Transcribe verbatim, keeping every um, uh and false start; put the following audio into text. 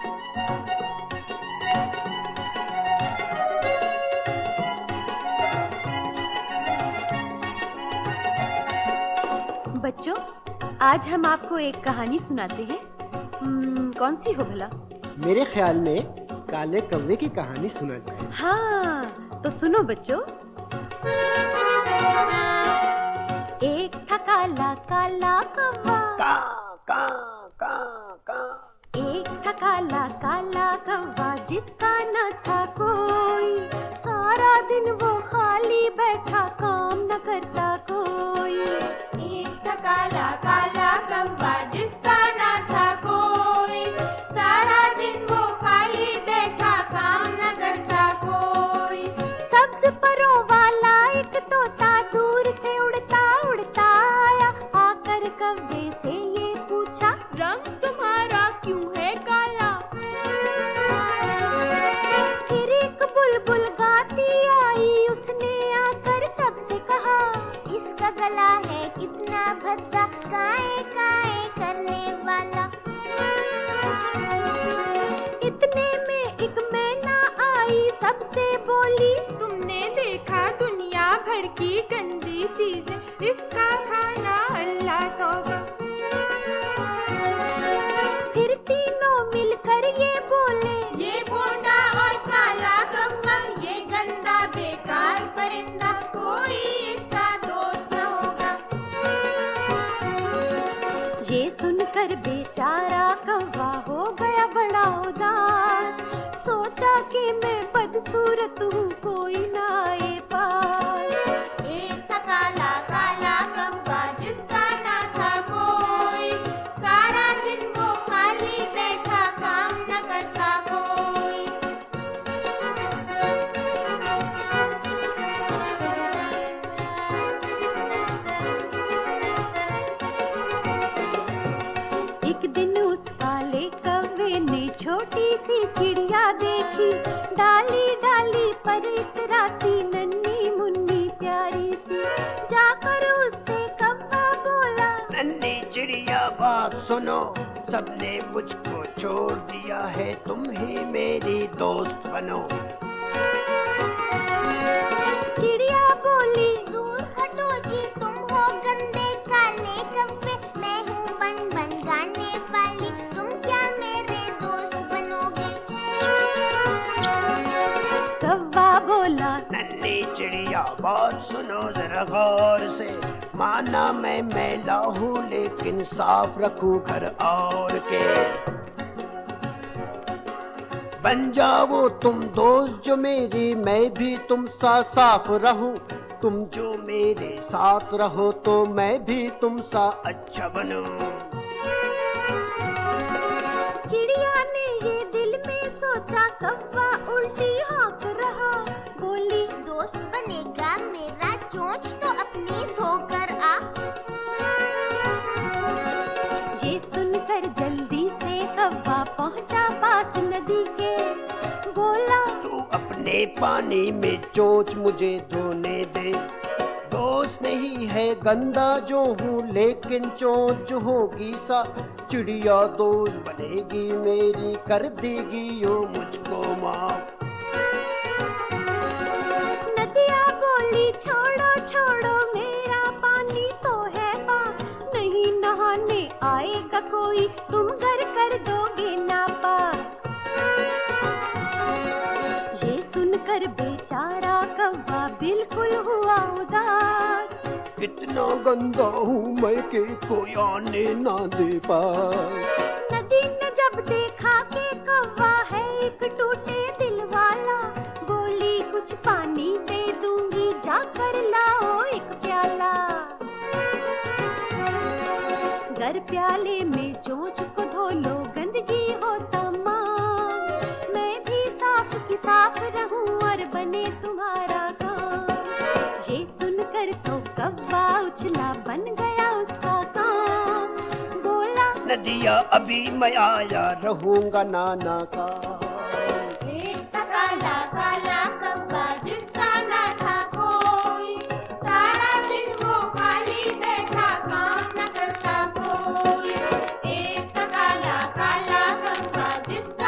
बच्चों, आज हम आपको एक कहानी सुनाते हैं। hmm, कौन सी हो भला? मेरे ख्याल में काले कौवे की कहानी सुना जाए। हाँ, तो सुनो बच्चों। एक था काला काला कौवा, का का का का। एक था काला काला कौवा जिसका न था कोई, सारा दिन वो खाली बैठा काम न करता कोई। एक था काला काला कौवा जिसका न था कोई, सारा दिन वो खाली बैठा काम न करता कोई। सब्ज परों वाला एक तोता दूर से उड़ता उड़ता आया, आकर कौवे से ये पूछा, रंग तुम्हारा क्यों है काला? फिर एक बुलबुल गाती आई, उसने आकर सबसे कहा, इसका गला है कितना भद्दा, काए काए करने वाला। इतने में एक मैना आई, सबसे बोली, तुमने देखा दुनिया भर की गंदी चीजें, इसका खाना अल्लाह तौबा। फिर तीनों मिलकर ये बोले, ये भोंडा और काला कौवा, ये गंदा बेकार परिंदा, कोई इसका दोस्त न होगा। ये सुनकर बेचारा कौवा हो गया बड़ा उदास, सोचा कि मैं बदसूरत हूँ, कोई ना आए पास। एक था काला काला कौवा जिसका ना था कोई, सारा दिन वो खाली बैठा काम न करता कोई। एक दिन उस काले कौवे ने छोटी सी चिड़िया देखी, डाली डाली पर इतराती नन्ही मुन्नी प्यारी सी। जाकर उससे कौवा बोला, नन्ही चिड़िया बात सुनो, सबने मुझको छोड़ दिया है, तुम ही मेरी दोस्त बनो। चिड़िया बोली, दूर हटो जी, तुम हो गंदे काले कौवे, मैं हूँ बन बन गाने वाली, तुम क्या मेरे दोस्त बनोगे? कौवा बोला, नन्ही चिड़िया बात सुनो जरा गौर से, माना मैं मैला हूँ लेकिन साफ रखूं घर और के। बन जाओ तुम दोस्त जो मेरी, मैं भी तुम सा साफ रहूं, तुम जो मेरे साथ रहो तो मैं भी तुम सा अच्छा बनूं। चिड़िया ने ये दिल में सोचा, कौवा उल्टी हाँक रहा, बोली, दोस्त बनेगा मेरा, चोंच तो अपनी धोकर आ। ये सुनकर जल्दी से कौवा पहुंचा पास नदी के, बोला, तू अपने पानी में चोंच मुझे धोने दे, दोस्त नहीं है गंदा जो हूँ लेकिन चोंच जो होगी सा, चिड़िया दोस्त बनेगी मेरी, कर देगी यो मुझको माफ। नदिया बोली, छोड़ो छोड़ो मेरा पानी तो है पाक, नहीं नहाने आएगा कोई, तुम घर कर दोगे नापाक। ये सुनकर बेचारा कौवा बिल्कुल हुआ उदास, इतना गंदा हूँ मैं कि कोई आने ना दे पास। नदी ने जब देखा कि कौवा है एक टूटे दिल वाला, बोली, कुछ पानी दे दूंगी, जाकर लाओ एक प्याला। गर प्याले में चोंच को धो लो, गंदगी हो तमाम, मैं भी साफ की साफ रहूं और बने तुम्हारा काम। ये सुनकर तो कौवा उछला, बन गया उसका काम, बोला, नदिया अभी मैं आया रहूंगा नाना का। एक था काला काला कौवा जिसका ना था कोई, सारा दिन वो खाली बैठा काम न करता कोई। एक था काला काला कौवा जिसका